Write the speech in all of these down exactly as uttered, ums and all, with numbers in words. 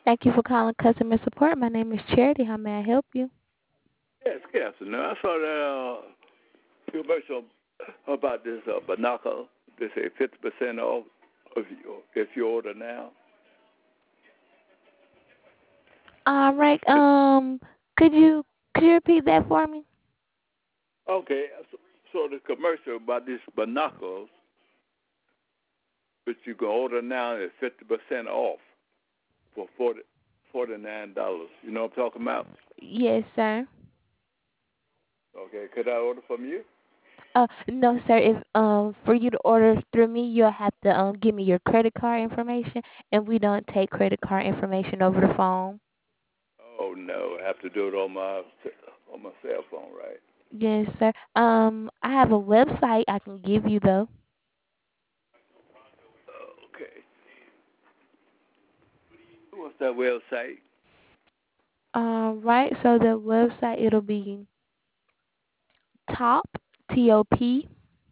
Thank you for calling customer support. My name is Charity. How may I help you? Yes, good afternoon. I saw that uh, commercial about this uh, binocle. They say fifty percent off if you, if you order now. All right. Um, could you could you repeat that for me? Okay, so, so the commercial about these binoculars, which you can order now is fifty percent off for forty forty nine dollars. You know what I'm talking about? Yes, sir. Okay, could I order from you? Uh, no, sir. If um for you to order through me, you'll have to um give me your credit card information, and we don't take credit card information over the phone. Oh no, I have to do it on my on my cell phone, right? Yes, sir. Um, I have a website I can give you though. Okay, what's that website? Um, right. So the website it'll be top T O P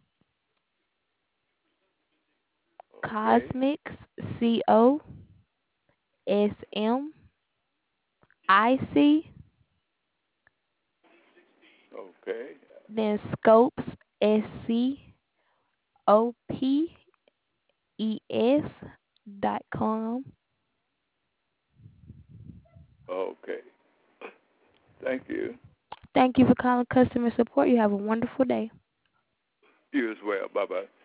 Okay, Cosmics C O S M I C okay, then Scopes S C O P E S dot com. okay. Thank you. Thank you for calling customer support. You have a wonderful day. You as well. Bye bye.